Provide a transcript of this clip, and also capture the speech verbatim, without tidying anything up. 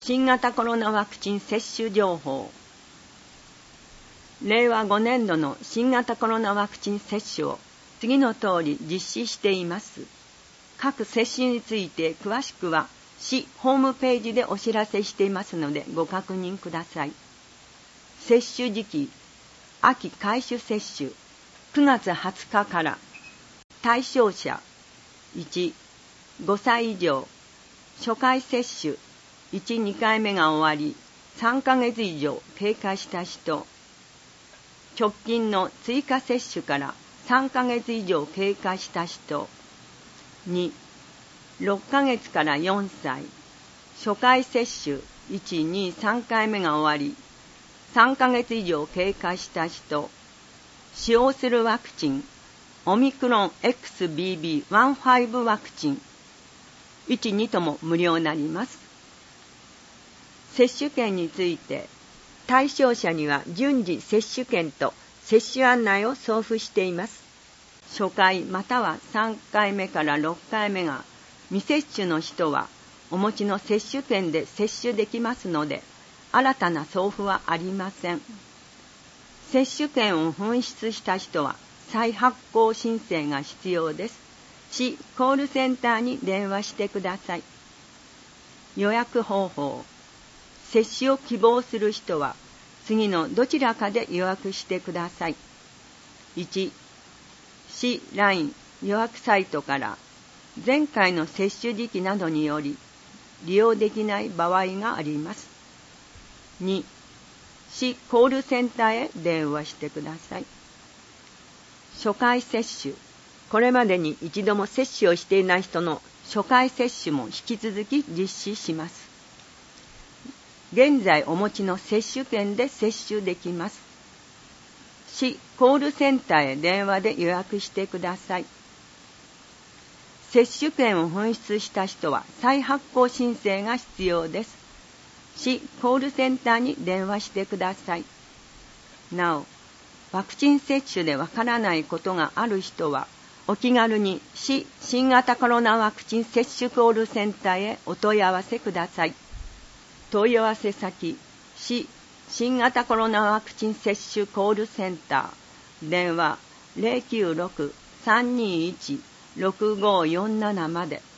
新型コロナワクチン接種情報。れいわごねんどの新型コロナワクチン接種を次の通り実施しています。各接種について詳しくは市ホームページでお知らせしていますのでご確認ください。接種時期、秋回種接種、くがつはつかから。対象者、いち、ごさい以上、初回接種、いち、にかいめが終わり、さんかげつ以上経過した人、直近の追加接種からさんかげつ以上経過した人、に、ろっかげつからよんさい、初回接種いち、に、さんかいめが終わり、さんかげつ以上経過した人、使用するワクチン、オミクロン エックスビービーじゅうご ワクチン、いち、にとも無料になります。接種券について、対象者には順次接種券と接種案内を送付しています。初回またはさんかいめからろっかいめが未接種の人はお持ちの接種券で接種できますので、新たな送付はありません。接種券を紛失した人は再発行申請が必要です。市コールセンターに電話してください。予約方法。接種を希望する人は次のどちらかで予約してください。いち、市 ライン 予約サイトから前回の接種時期などにより利用できない場合があります。に、市コールセンターへ電話してください。初回接種。これまでに一度も接種をしていない人の初回接種も引き続き実施します。現在お持ちの接種券で接種できます。市コールセンターへ電話で予約してください。接種券を紛失した人は再発行申請が必要です。市コールセンターに電話してください。なお、ワクチン接種でわからないことがある人は、お気軽に市新型コロナワクチン接種コールセンターへお問い合わせください。問い合わせ先、市新型コロナワクチン接種コールセンター、電話 ゼロきゅうろく さんにいち ろくごよんなな まで。